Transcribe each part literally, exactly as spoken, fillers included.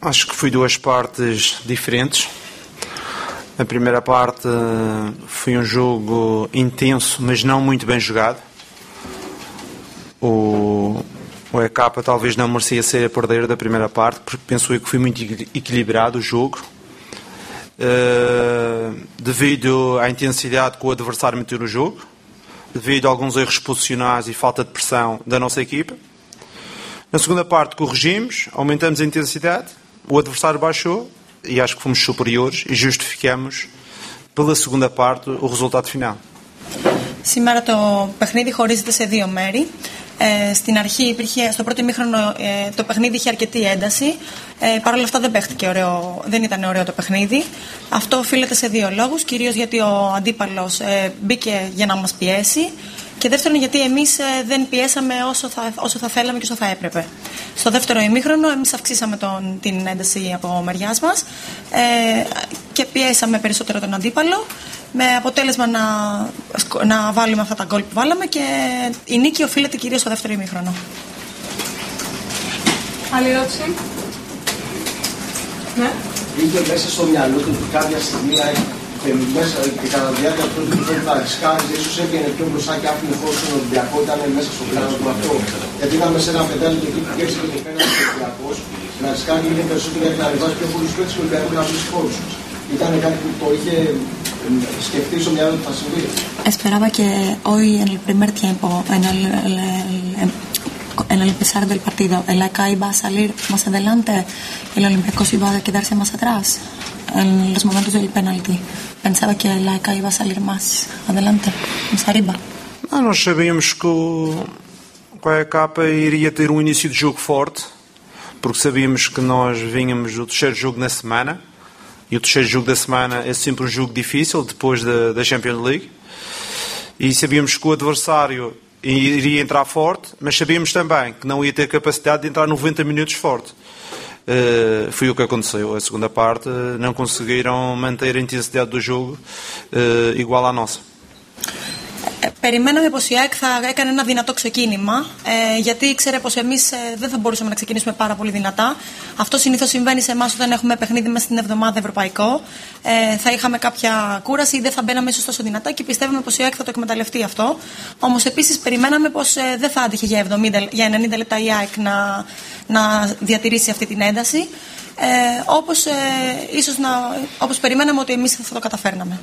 Acho que foi duas partes diferentes. A primeira parte foi um jogo intenso, mas não muito bem jogado. O, o E K talvez não merecia ser a perder da primeira parte, porque penso eu que foi muito equilibrado o jogo. Uh, devido à intensidade que o adversário meteu no jogo, devido a alguns erros posicionais e falta de pressão da nossa equipa. Na segunda parte corrigimos, aumentamos a intensidade, o adversário baixou e acho que fomos superiores e justificamos pela segunda parte ο resultado final. Σήμερα το παιχνίδι χωρίζεται σε δύο μέρη. Ε, στην αρχή υπήρχε, στο πρώτο ημίχρονο ε, το παιχνίδι είχε αρκετή ένταση. Ε, Παρ' όλα αυτά δεν παίχτηκε ωραίο, δεν ήταν ωραίο το παιχνίδι. Αυτό οφείλεται σε δύο λόγους. Κυρίως γιατί ο αντίπαλος ε, μπήκε για να μας πιέσει. Και δεύτερον γιατί εμείς ε, δεν πιέσαμε όσο θα, όσο θα θέλαμε και όσο θα έπρεπε. Στο δεύτερο ημίχρονο εμείς αυξήσαμε τον, την ένταση από μεριάς μας ε, και πιέσαμε περισσότερο τον αντίπαλο, με αποτέλεσμα να, να βάλουμε αυτά τα γκολ που βάλαμε, και η νίκη οφείλεται κυρίως στο δεύτερο ημίχρονο. Άλλη ερώτηση? Ναι. Είχε μέσα στο μυαλό του ότι κάποια στιγμή μέσα και κατά τη διάρκεια του που θα ρισκάρει, ίσως έβγαινε πιο μπροστά και άφηνε χώρο στον Ολυμπιακό, ήταν μέσα στο πλάνο του αυτό. Γιατί είδαμε σε ένα πεντάλι και εκεί που κέρδισε και το πέναλτι του Ολυμπιακός, να ρισκάρει είναι περισσότερο γιατί να ριβάζει πιο πολλούς παίκτες και ο Ολυμπιακός να βρει χώρους. Ήταν κάτι που το είχε σκεφτεί στο μυαλό του θα συμβεί. Esperaba que hoy en el primer tiempo, en el, el, el, en el empezar del partido, el A K iba a salir más adelante, el Olympiacos iba a quedarse más atrás en los momentos del penalti. Pensaba que el A K iba a salir más adelante, más arriba. Não, nós sabíamos que o, que o A K iria ter um início de jogo forte, porque sabíamos que nós vínhamos do terceiro jogo na semana. E o terceiro jogo da semana é sempre um jogo difícil, depois da, da Champions League. E sabíamos que o adversário iria entrar forte, mas sabíamos também que não ia ter capacidade de entrar noventa minutos forte. Uh, foi o que aconteceu. A segunda parte uh, não conseguiram manter a intensidade do jogo uh, igual à nossa. Περιμέναμε πως η ΑΕΚ θα έκανε ένα δυνατό ξεκίνημα, ε, γιατί ήξερε πως εμείς ε, δεν θα μπορούσαμε να ξεκινήσουμε πάρα πολύ δυνατά. Αυτό συνήθως συμβαίνει σε εμάς όταν έχουμε παιχνίδι μέσα στην εβδομάδα ευρωπαϊκό. Ε, θα είχαμε κάποια κούραση ή δεν θα μπαίναμε ίσως τόσο δυνατά και πιστεύαμε πως η ΑΕΚ θα το εκμεταλλευτεί αυτό. Όμως επίσης περιμέναμε πως ε, δεν θα άντυχε για, εβδομήντα, για ενενήντα λεπτά η ΑΕΚ να, να διατηρήσει αυτή την ένταση. Ε, όπως, ε, ίσως να, όπως περιμέναμε ότι εμείς θα το καταφέρναμε.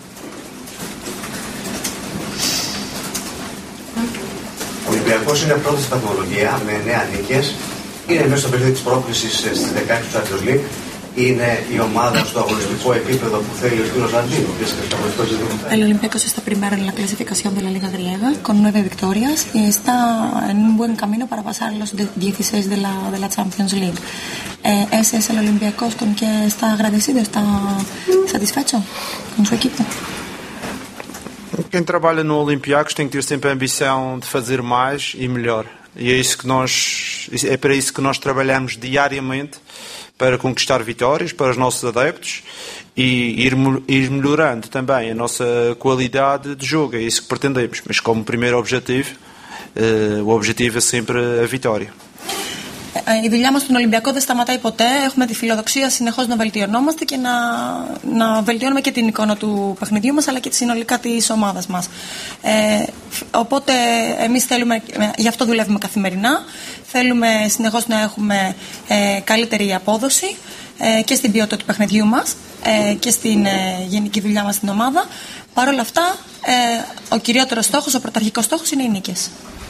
Ο Ολυμπιακός είναι πρώτος στην βαθμολογία με εννέα νίκες. Είναι μέσα στο παιχνίδι της πρόκρισης στις δεκαέξι του Champions League. Είναι η ομάδα στο αγωνιστικό επίπεδο που θέλει ο κ. Λαντίνο. El Olympiacos está primero en la clasificación de la Liga griega con nueve victorias y está en un buen camino para pasar a los dieciséis de la, de la Champions League. Eh, ese es el Olympiacos con que está agradecido, está satisfecho con su equipo. Quem trabalha no Olympiacos tem que ter sempre a ambição de fazer mais e melhor. E é isso que nós, é para isso que nós trabalhamos diariamente, para conquistar vitórias para os nossos adeptos e ir, ir melhorando também a nossa qualidade de jogo. É isso que pretendemos. Mas como primeiro objetivo, uh, o objetivo é sempre a vitória. Η δουλειά μας στον Ολυμπιακό δεν σταματάει ποτέ. Έχουμε τη φιλοδοξία συνεχώς να βελτιωνόμαστε και να, να βελτιώνουμε και την εικόνα του παιχνιδιού μας αλλά και συνολικά της ομάδας μας. Ε, οπότε εμείς θέλουμε, γι' αυτό δουλεύουμε καθημερινά. Θέλουμε συνεχώς να έχουμε ε, καλύτερη απόδοση ε, και στην ποιότητα του παιχνιδιού μας ε, και στην ε, γενική δουλειά μας στην ομάδα. Παρ' όλα αυτά, ε, ο κυριότερος στόχος, ο πρωταρχικός στόχος είναι οι νίκες.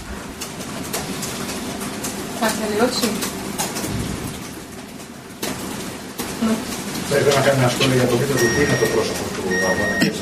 Υπάρχει άλλη ερώτηση? Θα ήθελα να κάνω ένα σχόλιο για το βίντεο του που είναι το πρόσωπο του αγώνα και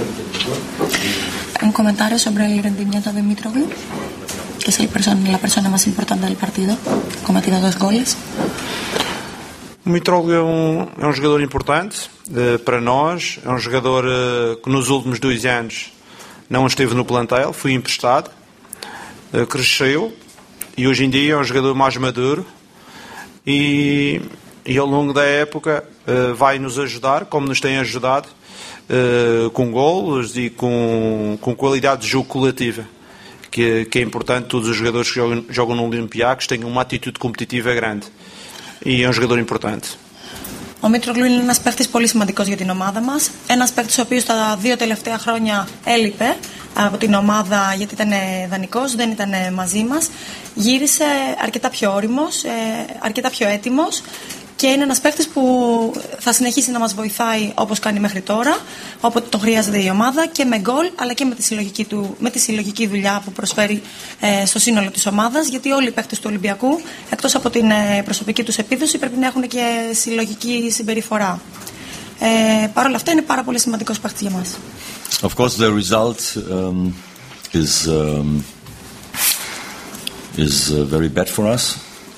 Un comentario sobre el rendimiento de Mitroglou, que es el person- la persona más importante del partido, cometido dos goles. O Mitroglou é um, é um jogador importante uh, para nós, é um jogador uh, que nos últimos dois anos não esteve no plantel, foi emprestado, uh, cresceu e hoje em dia é um jogador mais maduro e, e ao longo da época uh, vai nos ajudar, como nos tem ajudado, uh, com golos e com, com qualidade de jogo coletiva, que, que é importante. Todos os jogadores que jogam, jogam no Olympiacos tenham uma atitude competitiva grande e é um jogador importante. Ο Μήτρογλου είναι ένας παίκτης πολύ σημαντικός για την ομάδα μας. Ένας παίκτης ο οποίος τα δύο τελευταία χρόνια έλειπε από την ομάδα γιατί ήταν δανεικός, δεν ήταν μαζί μας. Γύρισε αρκετά πιο όριμος, αρκετά πιο έτοιμος και είναι ένας παίκτης που θα συνεχίσει να μας βοηθάει όπως κάνει μέχρι τώρα, όποτε το χρειάζεται η ομάδα και με γκολ αλλά και με τη συλλογική, του, με τη συλλογική δουλειά που προσφέρει ε, στο σύνολο της ομάδας, γιατί όλοι οι παίκτες του Ολυμπιακού εκτός από την ε, προσωπική τους επίδοση πρέπει να έχουν και συλλογική συμπεριφορά. Ε, Παρ' όλα αυτά είναι πάρα πολύ σημαντικός παίκτης για μας. Of course the result um, is, um, is uh, very bad for us.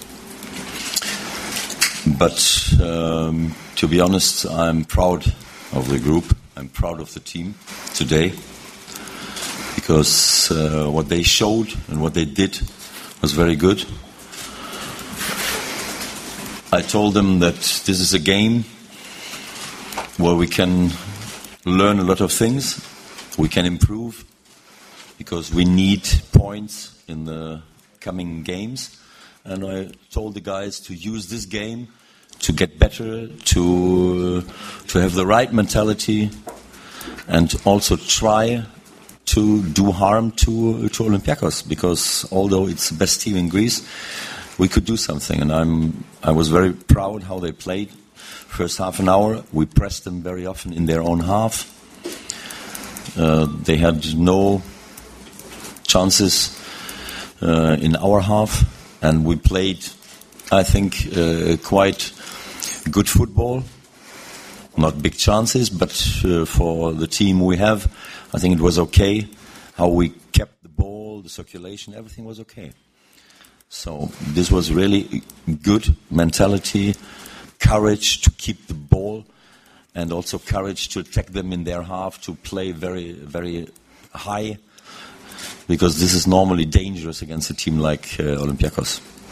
But um, to be honest, I'm proud of the group. I'm proud of the team today because uh, what they showed and what they did was very good. I told them that this is a game where we can learn a lot of things. We can improve because we need points in the coming games. And I told the guys to use this game to get better, to uh, to have the right mentality, and also try to do harm to to Olympiacos. Because although it's the best team in Greece, we could do something. And I'm I was very proud how they played. First half an hour, we pressed them very often in their own half. Uh, they had no chances uh, in our half. And we played, I think, uh, quite good football. Not big chances, but uh, for the team we have, I think it was okay. How we kept the ball, the circulation, everything was okay. So this was really good mentality, courage to keep the ball, and also courage to attack them in their half, to play very, very high. Because this is normally dangerous against a team like uh, Olympiacos.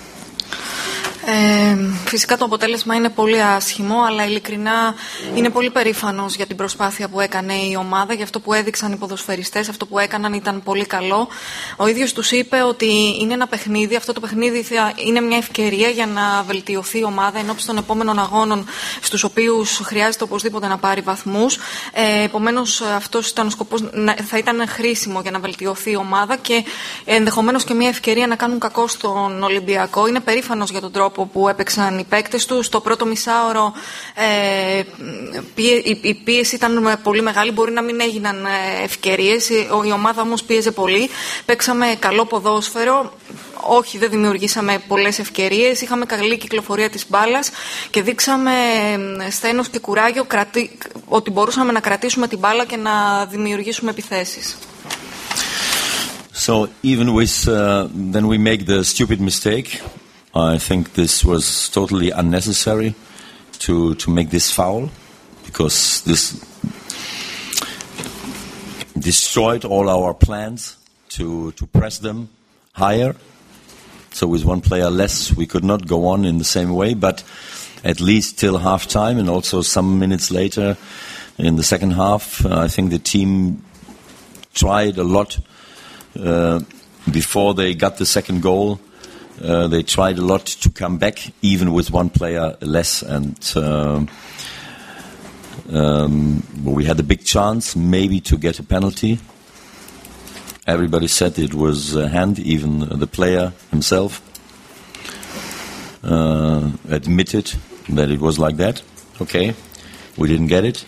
Ε, φυσικά το αποτέλεσμα είναι πολύ άσχημο, αλλά ειλικρινά είναι πολύ περήφανος για την προσπάθεια που έκανε η ομάδα, για αυτό που έδειξαν οι ποδοσφαιριστές, αυτό που έκαναν ήταν πολύ καλό. Ο ίδιος τους είπε ότι είναι ένα παιχνίδι, αυτό το παιχνίδι θα είναι μια ευκαιρία για να βελτιωθεί η ομάδα ενώπιση των επόμενων αγώνων στους οποίους χρειάζεται οπωσδήποτε να πάρει βαθμούς. Ε, επομένως αυτός ήταν ο σκοπός, θα ήταν χρήσιμο για να βελτιωθεί η ομάδα και ενδεχομένως και μια ευκαιρία να κάνουν κακό στον Ολυμπιακό. Είναι περήφανος για τον τρόπο που έπαιξαν οι παίκτες του. Στο πρώτο μισάωρο ε, η, η πίεση ήταν πολύ μεγάλη, μπορεί να μην έγιναν ευκαιρίες, η, η ομάδα όμως πίεζε πολύ. Παίξαμε καλό ποδόσφαιρο, όχι δεν δημιουργήσαμε πολλές ευκαιρίες, είχαμε καλή κυκλοφορία της μπάλας και δείξαμε σθένος και κουράγιο κρατη, ότι μπορούσαμε να κρατήσουμε την μπάλα και να δημιουργήσουμε επιθέσεις. So even with uh, then we make the stupid mistake. I think this was totally unnecessary to to make this foul because this destroyed all our plans to to press them higher. So with one player less, we could not go on in the same way. But at least till half time, and also some minutes later in the second half, uh, I think the team tried a lot uh, before they got the second goal. Uh, they tried a lot to come back, even with one player less, and uh, um, we had a big chance maybe to get a penalty. Everybody said it was a hand, even the player himself uh, admitted that it was like that. Okay, we didn't get it.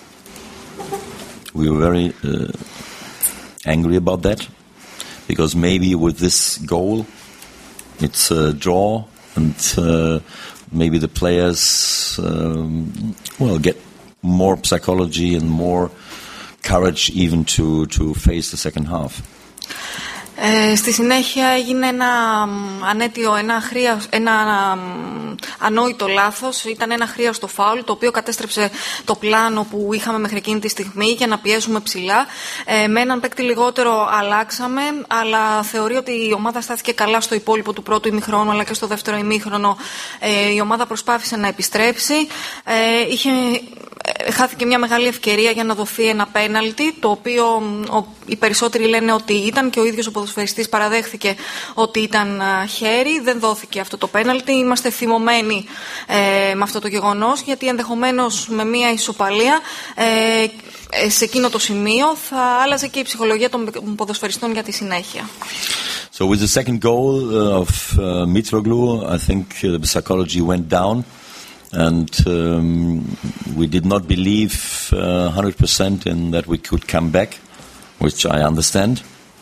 We were very uh, angry about that, because maybe with this goal it's a draw, and uh, maybe the players um, well get more psychology and more courage even to to face the second half. Ε, στη συνέχεια έγινε ένα ανέτιο, ένα, χρία, ένα ανόητο λάθος, ήταν ένα χρείαστο φάουλ το οποίο κατέστρεψε το πλάνο που είχαμε μέχρι εκείνη τη στιγμή για να πιέσουμε ψηλά. Ε, με έναν παίκτη λιγότερο αλλάξαμε, αλλά θεωρεί ότι η ομάδα στάθηκε καλά στο υπόλοιπο του πρώτου ημιχρόνου αλλά και στο δεύτερο ημίχρονο. Ε, η ομάδα προσπάθησε να επιστρέψει, ε, είχε χάθηκε μια μεγάλη ευκαιρία για να δοθεί ένα πέναλτι, το οποίο ο, οι περισσότεροι λένε ότι ήταν και ο ίδιος ο ποδοσφαιριστής παραδέχθηκε ότι ήταν α, χέρι. Δεν δόθηκε αυτό το πέναλτι. Είμαστε θυμωμένοι ε, με αυτό το γεγονός, γιατί ενδεχομένως με μια ισοπαλία ε, σε εκείνο το σημείο θα άλλαζε και η ψυχολογία των ποδοσφαιριστών για τη συνέχεια. So with the second goal uh, of uh, Mitroglou, I think uh, the psychology went down, and um, we did not believe uh, one hundred percent in that we could come back, which I understand.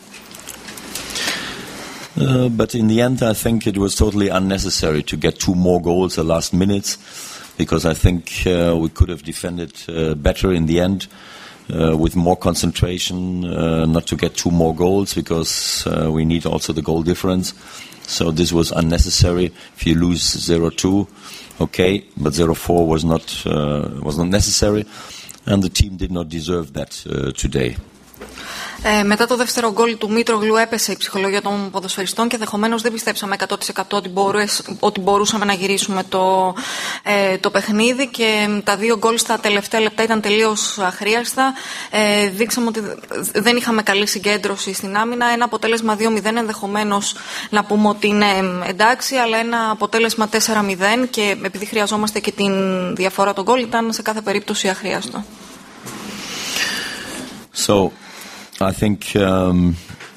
Uh, but in the end, I think it was totally unnecessary to get two more goals at the last minutes, because I think uh, we could have defended uh, better in the end. Uh, with more concentration, uh, not to get two more goals, because uh, we need also the goal difference. So this was unnecessary. If you lose zero two, okay, but zero four was not uh, was not necessary, and the team did not deserve that uh, today. Ε, μετά το δεύτερο γκολ του Μήτρογλου έπεσε η ψυχολογία των ποδοσφαιριστών και ενδεχομένως δεν πιστέψαμε εκατό τοις εκατό ότι, μπορούσ, ότι μπορούσαμε να γυρίσουμε το, ε, το παιχνίδι, και τα δύο γκολ στα τελευταία λεπτά ήταν τελείως αχρίαστα. Ε, δείξαμε ότι δεν είχαμε καλή συγκέντρωση στην άμυνα. Ένα αποτέλεσμα δύο μηδέν ενδεχομένως να πούμε ότι είναι εντάξει, αλλά ένα αποτέλεσμα τέσσερα μηδέν, και επειδή χρειαζόμαστε και την διαφορά των γκολ, ήταν σε κάθε περίπτωση αχρίαστο. So, I think, um,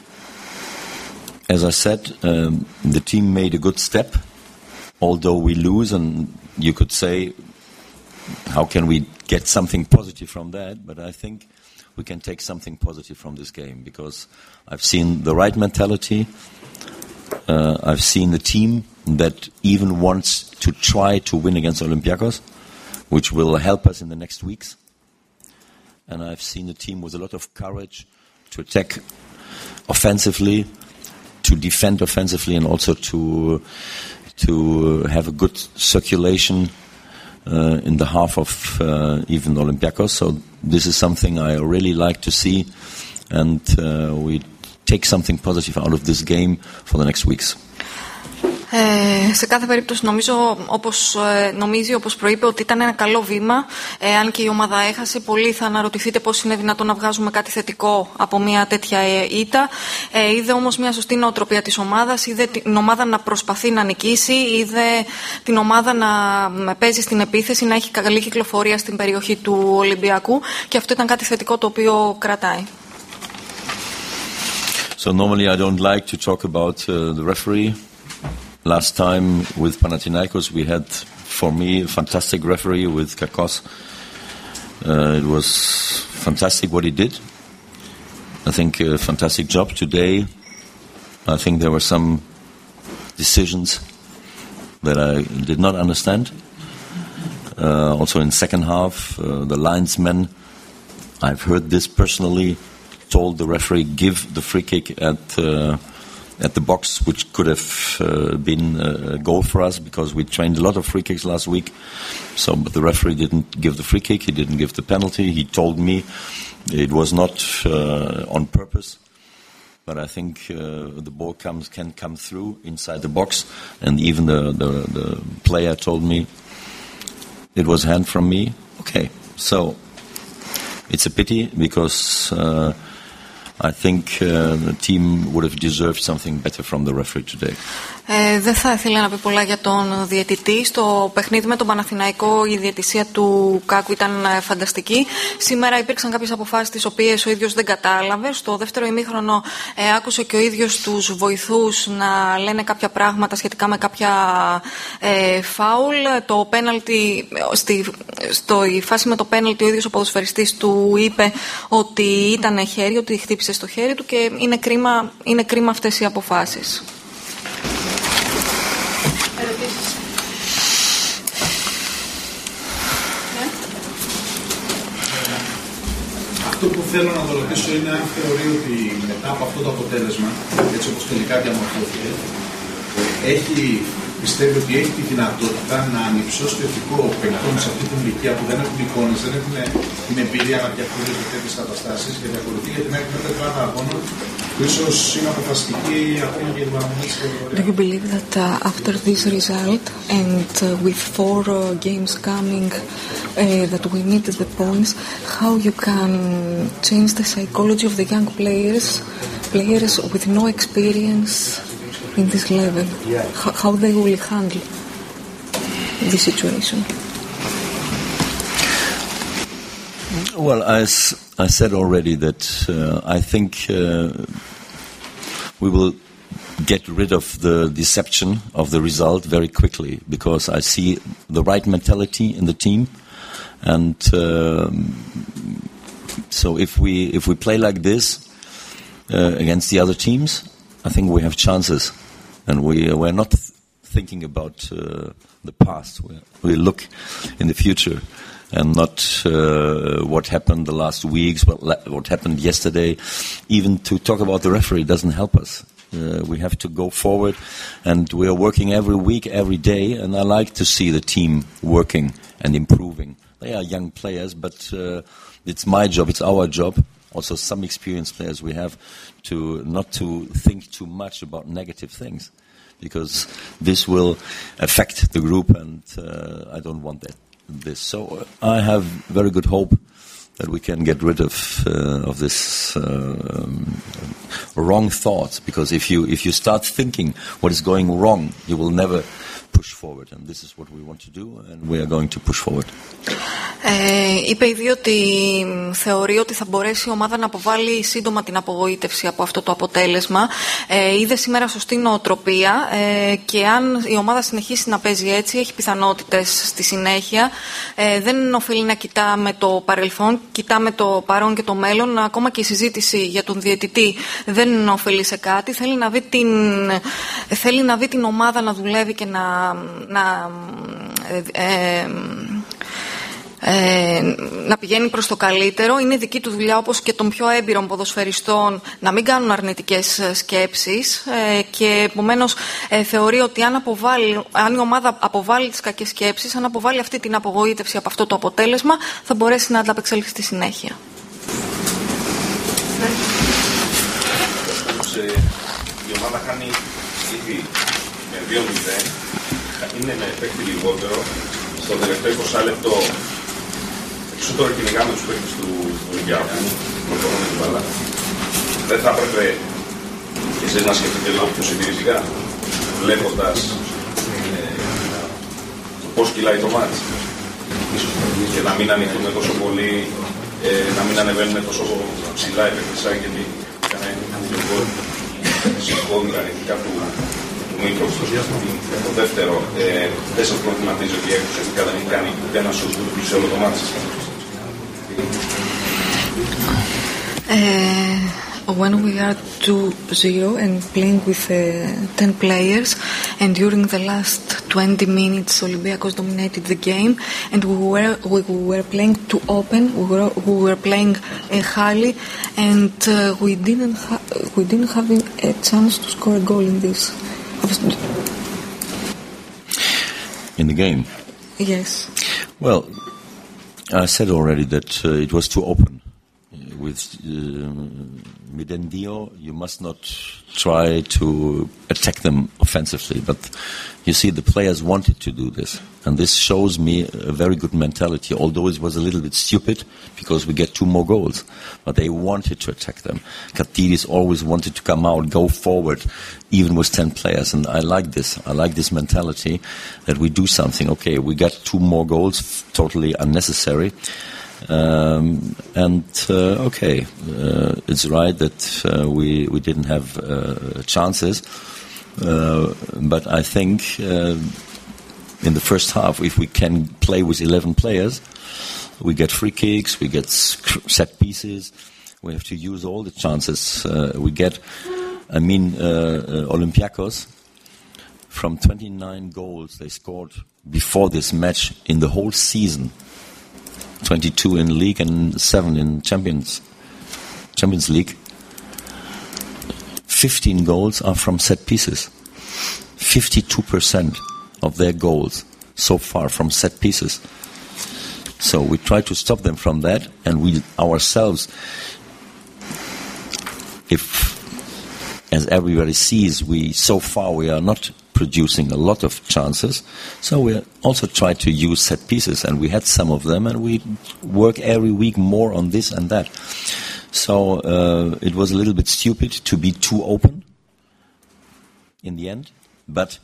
as I said, um, the team made a good step, although we lose, and you could say, how can we get something positive from that? But I think we can take something positive from this game, because I've seen the right mentality, uh, I've seen the team that even wants to try to win against Olympiacos, which will help us in the next weeks. And I've seen the team with a lot of courage to attack offensively, to defend offensively, and also to to have a good circulation uh, in the half of uh, even Olympiacos. So this is something I really like to see, and uh, we take something positive out of this game for the next weeks. Ε, σε κάθε περίπτωση νομίζω, όπως, ε, νομίζει όπως προείπε ότι ήταν ένα καλό βήμα. Ε, αν και η ομάδα έχασε, πολλοί θα αναρωτηθείτε πώς είναι δυνατόν να βγάζουμε κάτι θετικό από μια τέτοια ε, ήττα. Ε, είδε όμως μια σωστή νοοτροπία της ομάδας, είδε την ομάδα να προσπαθεί να νικήσει, είδε την ομάδα να παίζει στην επίθεση, να έχει καλή κυκλοφορία στην περιοχή του Ολυμπιακού, και αυτό ήταν κάτι θετικό το οποίο κρατάει. So normally I don't like to talk about uh, the referee. Last time with Panathinaikos, we had, for me, a fantastic referee with Kakos. Uh, it was fantastic what he did. I think a fantastic job today. I think there were some decisions that I did not understand. Uh, also in second half, uh, the linesman, I've heard this personally, told the referee give the free kick at uh, at the box, which could have uh, been a goal for us, because we trained a lot of free kicks last week. So, but the referee didn't give the free kick, he didn't give the penalty. He told me it was not uh, on purpose, but I think uh, the ball comes can come through inside the box, and even the, the, the player told me it was hand from me. Okay, so it's a pity, because uh, I think uh, the team would have deserved something better from the referee today. Ε, δεν θα ήθελα να πει πολλά για τον διαιτητή. Στο παιχνίδι με τον Παναθηναϊκό η διαιτησία του Κάκου ήταν ε, φανταστική. Σήμερα υπήρξαν κάποιες αποφάσεις τις οποίες ο ίδιος δεν κατάλαβε. Στο δεύτερο ημίχρονο ε, άκουσε και ο ίδιος τους βοηθούς να λένε κάποια πράγματα σχετικά με κάποια ε, φάουλ. Το πέναλτι, στη, στο, η φάση με το πέναλτι ο ίδιος ο ποδοσφαιριστής του είπε ότι ήταν χέρι, ότι χτύπησε στο χέρι του, και είναι κρίμα, είναι κρίμα αυτές οι αποφάσεις. Αυτό που θέλω να το ρωτήσω είναι αν θεωρεί ότι μετά από αυτό το αποτέλεσμα, έτσι όπως τελικά διαμορφώθηκε, έχει πιστεύει ότι έχει τη δυνατότητα να ανυψώσει το ηθικό παικτών σε αυτή την ηλικία που δεν έχουν εικόνες, δεν έχουν την εμπειρία να διαχειρίζονται τέτοιες καταστάσεις και διαφορετική για την έκτη πλάνα αγώνων που ίσως είναι αποφασιστική ακόμα για την παραμονή της κατηγορίας. Do you believe that uh, after this result and uh, with four uh, games coming uh, that we need the points, how you can change the psychology of the young players, players with no experience in this level, how, how they will handle this situation? Well, as I said already that uh, I think uh, we will get rid of the deception of the result very quickly because I see the right mentality in the team, and uh, so if we if we play like this uh, against the other teams, I think we have chances. And we we're not th- thinking about uh, the past. We, we look in the future, and not uh, what happened the last weeks, what la- what happened yesterday. Even to talk about the referee doesn't help us. Uh, we have to go forward, and we are working every week, every day. And I like to see the team working and improving. They are young players, but uh, it's my job. It's our job. Also, some experienced players we have to not to think too much about negative things, because this will affect the group, and uh, I don't want that. This, so I have very good hope that we can get rid of uh, of this uh, um, wrong thoughts. Because if you if you start thinking what is going wrong, you will never push forward, and this is what we want to do, and we are going to push forward. Ε, είπε ήδη ότι θεωρεί ότι θα μπορέσει η ομάδα να αποβάλει σύντομα την απογοήτευση από αυτό το αποτέλεσμα. Ε, είδε σήμερα σωστή νοοτροπία ε, και αν η ομάδα συνεχίσει να παίζει έτσι, έχει πιθανότητες στη συνέχεια. Ε, δεν οφείλει να κοιτά με το παρελθόν, κοιτά με το παρόν και το μέλλον. Ακόμα και η συζήτηση για τον διαιτητή δεν οφείλει σε κάτι. Θέλει να δει την, θέλει να δει την ομάδα να δουλεύει και να, να ε, ε, Ε, να πηγαίνει προς το καλύτερο. Είναι δική του δουλειά, όπως και των πιο έμπειρων ποδοσφαιριστών, να μην κάνουν αρνητικές σκέψεις ε, και επομένως ε, θεωρεί ότι αν, αποβάλει, αν η ομάδα αποβάλει τις κακές σκέψεις, αν αποβάλει αυτή την απογοήτευση από αυτό το αποτέλεσμα, θα μπορέσει να ανταπεξέλθει στη συνέχεια. Η ομάδα κάνει ήδη με δύο μηδέν, είναι να παίξει λιγότερο στο τελευταίο είκοσι λεπτό. Εξού τώρα κυνηγάμε τους παίκτες του Ολυμπιακού, προχωρούμε την μπάλα. Δεν θα έπρεπε και εσείς να σκεφτείτε λίγο πιο συντηρητικά, βλέποντας ε, πώς κυλάει το μάτς. Και να μην ανοιχτούμε τόσο πολύ, ε, να μην ανεβαίνουμε τόσο ψηλά οι παίκτες, γιατί κανένα γκολ σηκώνει αρνητικά του Μήτρου. Το δεύτερο, ε, δεν σας προβληματίζει ότι η ουσιαστικά δεν έχει κάνει ούτε ένα σουτ σε όλο το μάτς. Uh, when we are two zero and playing with uh, ten players, and during the last twenty minutes Olympiacos dominated the game, and we were we were playing too open, we were we were playing uh, highly, and uh, we didn't ha- we didn't have a chance to score a goal in this. In the game? Yes. Well, I said already that uh, it was too open. With uh, Midendio, you must not try to attack them offensively, but you see the players wanted to do this, and this shows me a very good mentality, although it was a little bit stupid because we get two more goals, but they wanted to attack them. Katidis always wanted to come out, go forward, even with ten players, and I like this. I like this mentality that we do something. Okay, we got two more goals, totally unnecessary. Um, and uh, okay, uh, it's right that uh, we we didn't have uh, chances, uh, but I think uh, in the first half, if we can play with eleven players, we get free kicks, we get set pieces, we have to use all the chances uh, we get. I mean, uh, uh, Olympiacos, from twenty-nine goals they scored before this match in the whole season. twenty-two in league and seven in Champions Champions League. fifteen goals are from set pieces. fifty-two percent. of their goals so far from set pieces. So we try to stop them from that, and we ourselves, if, as everybody sees, we so far we are not producing a lot of chances, so we also try to use set pieces, and we had some of them, and we work every week more on this and that. So uh, it was a little bit stupid to be too open in the end, but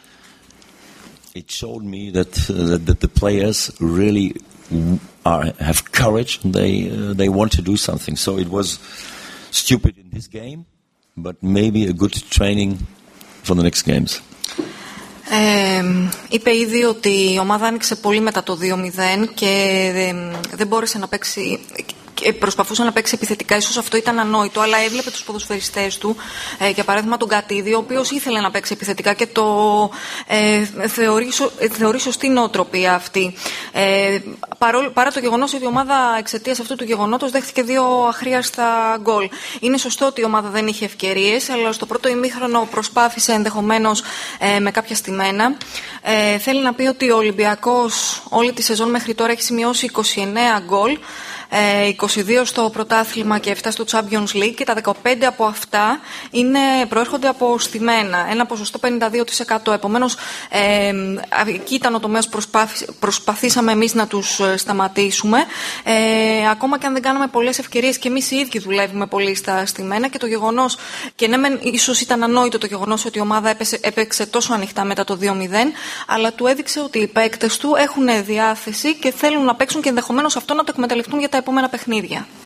it showed me that, uh, that, that the players really are, have courage, and they, uh, they want to do something. So it was stupid in this game, but maybe a good training for the next games. Ε, είπε ήδη ότι η ομάδα άνοιξε πολύ μετά το δύο μηδέν και δεν, δεν μπόρεσε να παίξει, προσπαθούσε να παίξει επιθετικά. Ίσως αυτό ήταν ανόητο, αλλά έβλεπε τους ποδοσφαιριστές του, ε, για παράδειγμα τον Κατίδη, ο οποίος ήθελε να παίξει επιθετικά και το ε, θεωρεί, θεωρεί σωστή νοοτροπία αυτή. Ε, παρό, παρά το γεγονός ότι η ομάδα εξαιτίας αυτού του γεγονότος δέχτηκε δύο αχρίαστα γκολ. Είναι σωστό ότι η ομάδα δεν είχε ευκαιρίες, αλλά στο πρώτο ημίχρονο προσπάθησε ενδεχομένως ε, με κάποια στημένα. Ε, θέλει να πει ότι ο Ολυμπιακός όλη τη σεζόν μέχρι τώρα έχει σημειώσει είκοσι εννέα γκολ, είκοσι δύο στο πρωτάθλημα και επτά στο Champions League, και τα δεκαπέντε από αυτά είναι, προέρχονται από στημένα, ένα ποσοστό πενήντα δύο τοις εκατό. Επομένως, ε, εκεί ήταν ο τομέας που προσπαθήσαμε εμείς να τους σταματήσουμε, ε, ακόμα και αν δεν κάναμε πολλές ευκαιρίες, και εμείς οι ίδιοι δουλεύουμε πολύ στα στημένα, και το γεγονός, και ναι μεν ίσως ήταν ανόητο το γεγονός ότι η ομάδα έπαιξε, έπαιξε τόσο ανοιχτά μετά το δύο μηδέν, αλλά του έδειξε ότι οι παίκτες του έχουν διάθεση και θέλουν να παίξουν, και ενδεχομένως αυτό να το εκμεταλλευτούν για τα επόμενα παιχνίδια.